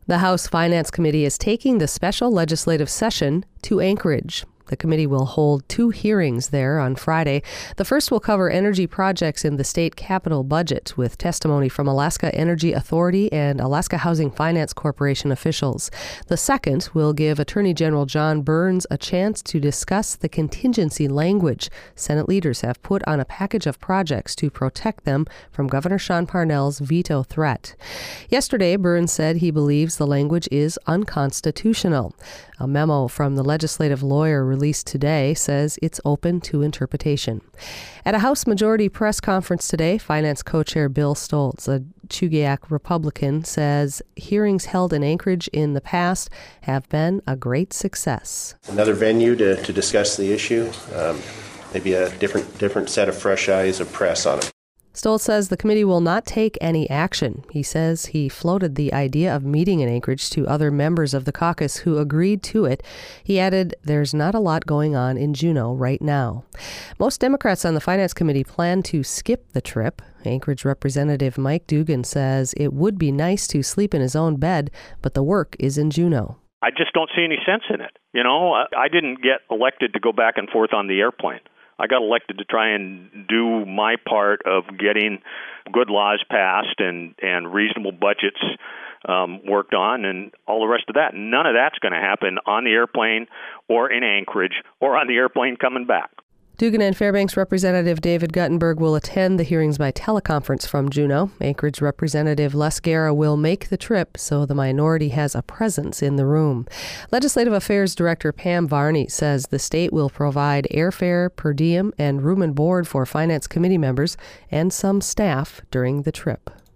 The House Finance Committee is taking the special legislative session to Anchorage. The committee will hold 2 hearings there on Friday. The first will cover energy projects in the state capital budget with testimony from Alaska Energy Authority and Alaska Housing Finance Corporation officials. The second will give Attorney General John Burns a chance to discuss the contingency language Senate leaders have put on a package of projects to protect them from Governor Sean Parnell's veto threat. Yesterday, Burns said he believes the language is unconstitutional. A memo from the legislative lawyer released today says it's open to interpretation. At a House Majority press conference today, Finance Co-Chair Bill Stoltz, a Chugiak Republican, says hearings held in Anchorage in the past have been a great success. Another venue to discuss the issue, maybe a different set of fresh eyes of press on it. Stoltz says the committee will not take any action. He says he floated the idea of meeting in Anchorage to other members of the caucus who agreed to it. He added, "There's not a lot going on in Juneau right now." Most Democrats on the Finance Committee plan to skip the trip. Anchorage Representative Mike Dugan says it would be nice to sleep in his own bed, but the work is in Juneau. I just don't see any sense in it. I didn't get elected to go back and forth on the airplane. I got elected to try and do my part of getting good laws passed and reasonable budgets worked on and all the rest of that. None of that's going to happen on the airplane or in Anchorage or on the airplane coming back. Dugan and Fairbanks Representative David Guttenberg will attend the hearings by teleconference from Juneau. Anchorage Representative Les Guerra will make the trip so the minority has a presence in the room. Legislative Affairs Director Pam Varney says the state will provide airfare, per diem, and room and board for Finance Committee members and some staff during the trip.